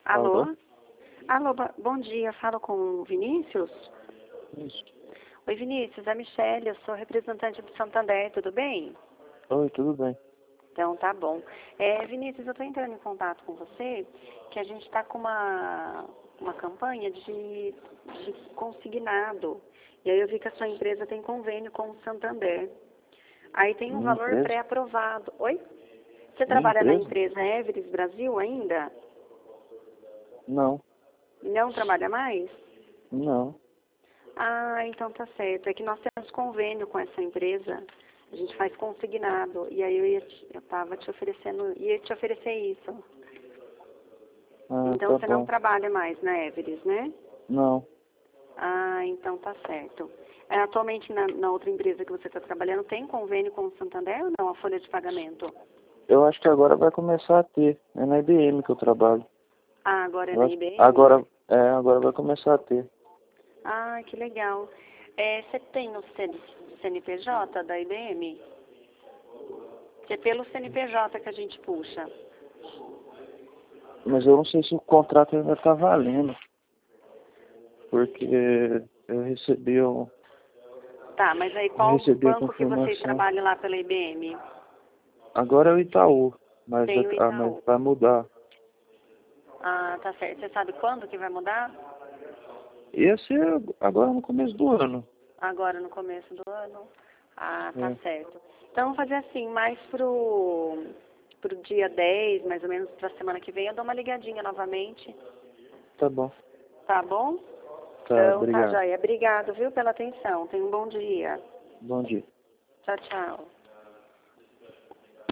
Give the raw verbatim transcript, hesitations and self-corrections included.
Alô? Alô? Alô, bo- bom dia. Falo com o Vinícius? Isso. Oi, Vinícius. É a Michelle. Eu sou representante do Santander. Tudo bem? Oi, tudo bem. Então, tá bom. É, Vinícius, eu estou entrando em contato com você, que a gente está com uma, uma campanha de, de consignado. E aí eu vi que a sua empresa tem convênio com o Santander. Aí tem um Minha valor empresa? pré-aprovado. Oi? Você Minha trabalha na empresa? empresa Everest Brasil ainda? Não, Não trabalha mais? não. Ah, então tá certo. É que nós temos convênio com essa empresa. A gente faz consignado. E aí eu, ia te, eu tava te oferecendo, ia te oferecer isso. Ah, Então tá você não bom. trabalha mais na Everest, né? Não. Ah, então tá certo. É, atualmente na, na outra empresa que você está trabalhando, tem convênio com o Santander ou não? A folha de pagamento? Eu acho que agora vai começar a ter. É na I B M que eu trabalho. Ah, agora é Eu na acho... I B M? Agora, é, agora vai começar a ter. Ah, que legal. É, você tem o C N P J da I B M? Que é pelo C N P J que a gente puxa. Mas eu não sei se o contrato ainda tá valendo. Porque eu recebi, um... Tá, mas aí eu qual recebi a banco que vocês confirmação. trabalham lá pela I B M? Agora é o Itaú. Mas, Tem o ah, mas Itaú. vai mudar. Ah, tá certo. Você sabe quando que vai mudar? Esse é agora no começo do ano. Agora no começo do ano? Ah, tá É, certo. Então vamos fazer assim, mais pro, pro dia dez, mais ou menos pra semana que vem, eu dou uma ligadinha novamente. tá bom. Tá bom? Tá, Então tá, obrigado. joia. Obrigado, viu, pela atenção. Tenha um bom dia. Bom dia. Tchau, tchau.